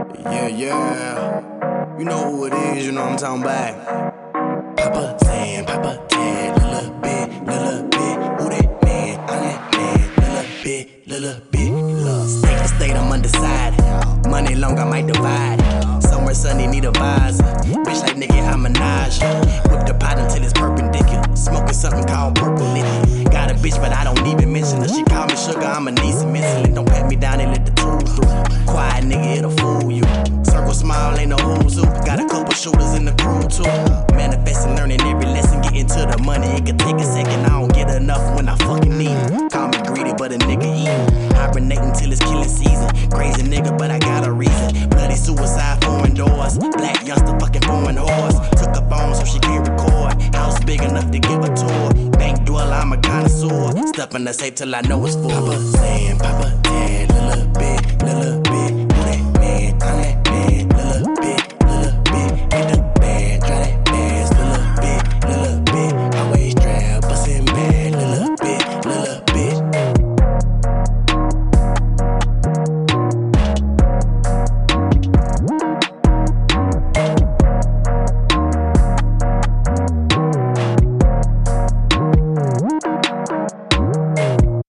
Yeah, yeah. You know who it is, you know what I'm talking about. Papa San, Papa Tan, little bit, who that man, I'm that man, little bit, love. State to state, I'm undecided. Money long, I might divide it. Somewhere sunny, need a visor. Bitch like Nicki Minaj. Whip the pot until it's perpendicular. Smoking something called purple liquor. Got a bitch, but I don't even mention her. She call me sugar, I'ma need some insulin. Don't pat me down and let the tool through. Quiet nigga, it'll fool you. Circle smile, ain't no who's who. Got a couple shooters in the crew too. Manifesting, learning every lesson, getting to the money. It could take a second, I don't get enough when I fucking need it. Call me greedy, but a nigga eat. Hibernating till it's killing season. Crazy nigga, but I got a reason. Bloody suicide, foreign doors. Black youngster, fucking foreign horse. Took a phone so she can record. House big enough to give a tour. Bank dweller, I'm a connoisseur. Stuff in the safe till I know it's full. Papa San, Papa Tan, little bit.